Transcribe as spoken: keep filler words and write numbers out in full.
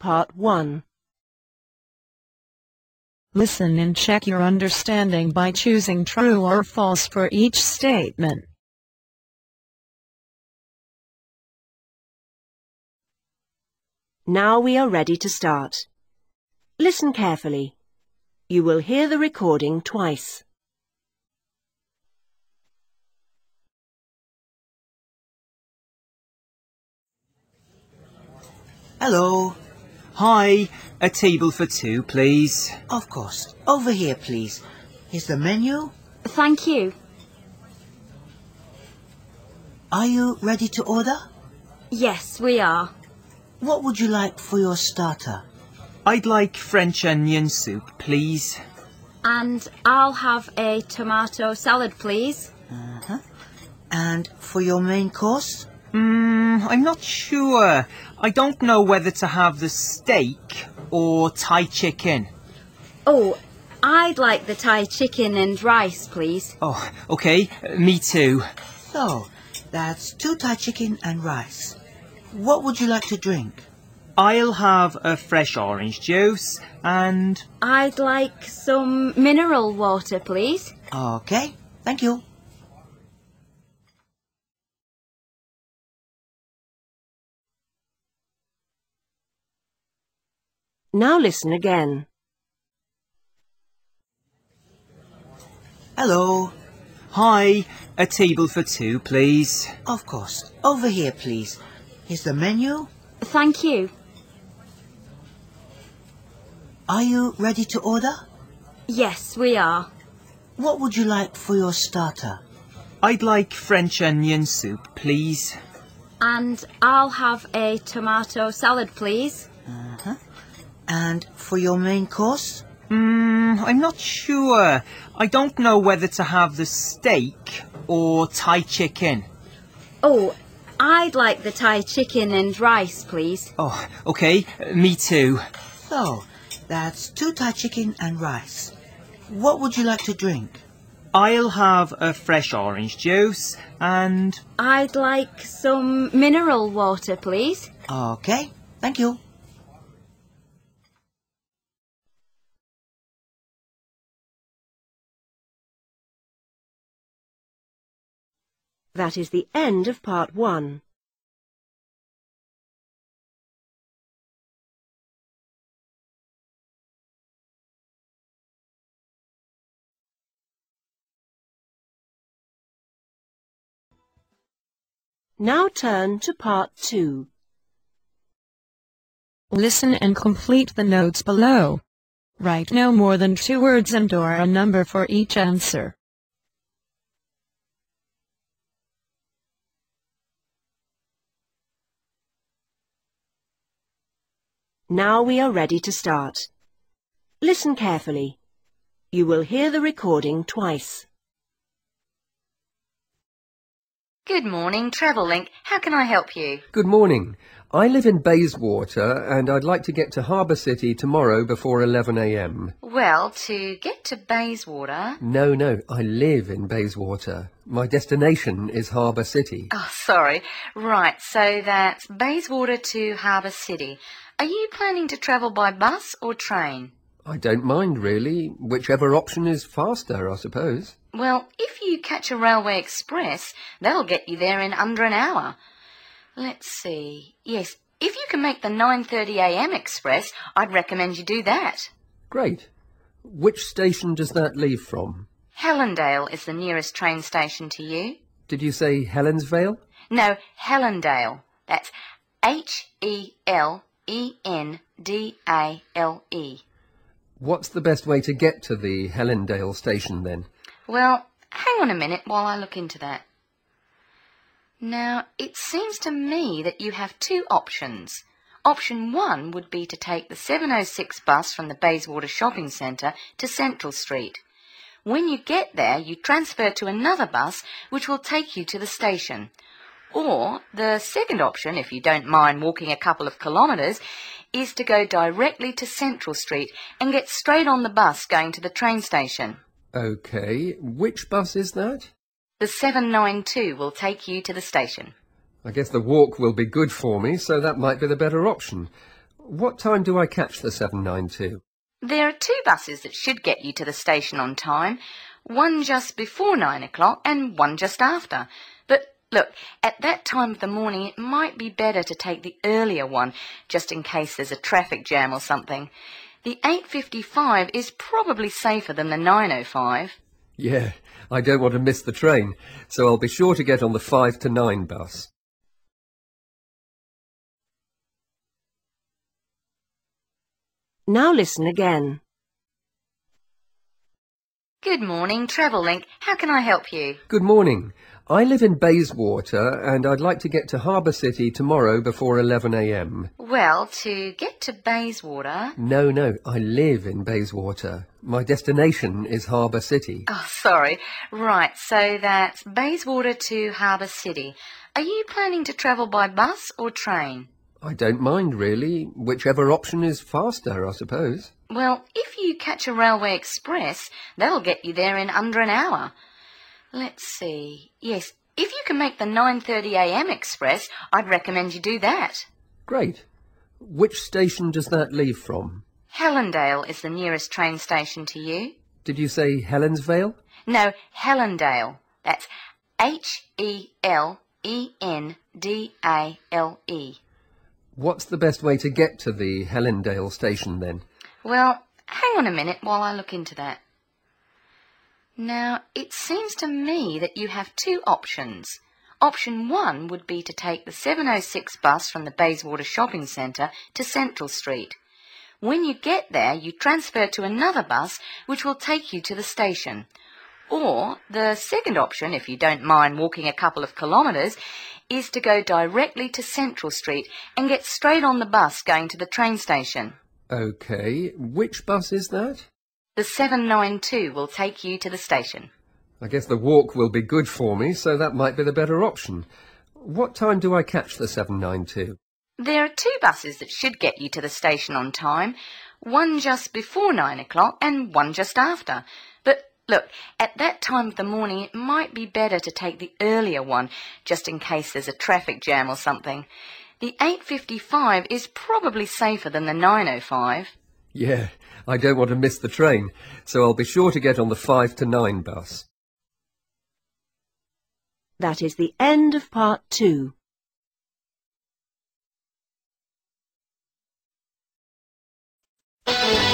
part one. Listen and check your understanding by choosing true or false for each statement. Now we are ready to start. Listen carefully. You will hear the recording twice. Hello. Hi, a table for two, please. Of course. Over here, please. Here's the menu. Thank you. Are you ready to order? Yes, we are. What would you like for your starter? I'd like French onion soup, please. And I'll have a tomato salad, please. Uh-huh. And for your main course? Hmm, I'm not sure. I don't know whether to have the steak or Thai chicken. Oh, I'd like the Thai chicken and rice, please. Oh, okay. Me too. So, that's two Thai chicken and rice. What would you like to drink? I'll have a fresh orange juice and... I'd like some mineral water, please. Okay, thank you. Now listen again. Hello. Hi, a table for two, please. Of course. Over here, please. Here's the menu. Thank you. Are you ready to order? Yes, we are. What would you like for your starter? I'd like French onion soup, please. And I'll have a tomato salad, please. Uh-huh. And for your main course? Hmm, I'm not sure. I don't know whether to have the steak or Thai chicken. Oh, I'd like the Thai chicken and rice, please. Oh, okay. Me too. So, that's two Thai chicken and rice. What would you like to drink? I'll have a fresh orange juice and... I'd like some mineral water, please. Okay, thank you. That is the end of part one. Now turn to part two. Listen and complete the notes below. Write no more than two words and or a number for each answer. Now we are ready to start. Listen carefully. You will hear the recording twice. Good morning, Travellink. How can I help you? Good morning. I live in Bayswater and I'd like to get to Harbour City tomorrow before eleven a m. Well, to get to Bayswater... No, no, I live in Bayswater. My destination is Harbour City. Oh, sorry. Right, so that's Bayswater to Harbour City. Are you planning to travel by bus or train? I don't mind, really. Whichever option is faster, I suppose. Well, if you catch a railway express, that'll get you there in under an hour. Let's see. Yes, if you can make the nine thirty a m express, I'd recommend you do that. Great. Which station does that leave from? Helendale is the nearest train station to you. Did you say Helensvale? No, Helendale. That's H E L E N D A L E. What's the best way to get to the Helendale station, then? Well, hang on a minute while I look into that. Now, it seems to me that you have two options. Option one would be to take the seven oh six bus from the Bayswater Shopping Centre to Central Street. When you get there, you transfer to another bus which will take you to the station. Or the second option, if you don't mind walking a couple of kilometres, is to go directly to Central Street and get straight on the bus going to the train station. OK. Which bus is that? The seven nine two will take you to the station. I guess the walk will be good for me, so that might be the better option. What time do I catch the seven nine two? There are two buses that should get you to the station on time, one just before nine o'clock and one just after. But look, at that time of the morning it might be better to take the earlier one, just in case there's a traffic jam or something. The eight fifty-five is probably safer than the nine oh five. Yeah, I don't want to miss the train, so I'll be sure to get on the five to nine bus. Now listen again. Good morning, Travellink. How can I help you? Good morning. I live in Bayswater and I'd like to get to Harbour City tomorrow before eleven a m. Well, to get to Bayswater... No, no, I live in Bayswater. My destination is Harbour City. Oh, sorry. Right, so that's Bayswater to Harbour City. Are you planning to travel by bus or train? I don't mind, really. Whichever option is faster, I suppose. Well, if you catch a railway express, that'll get you there in under an hour. Let's see. Yes, if you can make the nine thirty a m express, I'd recommend you do that. Great. Which station does that leave from? Helendale is the nearest train station to you. Did you say Helensvale? No, Helendale. That's H E L E N D A L E. What's the best way to get to the Helendale station, then? Well, hang on a minute while I look into that. Now, it seems to me that you have two options. Option one would be to take the seven oh six bus from the Bayswater Shopping Centre to Central Street. When you get there, you transfer to another bus which will take you to the station. Or, the second option, if you don't mind walking a couple of kilometres, is to go directly to Central Street and get straight on the bus going to the train station. OK. Which bus is that? The seven nine two will take you to the station. I guess the walk will be good for me, so that might be the better option. What time do I catch the seven nine two? There are two buses that should get you to the station on time, one just before nine o'clock and one just after. But look, at that time of the morning it might be better to take the earlier one, just in case there's a traffic jam or something. The eight fifty-five is probably safer than the nine oh five. Yeah, I don't want to miss the train, so I'll be sure to get on the five to nine bus. That is the end of part two. Thank you.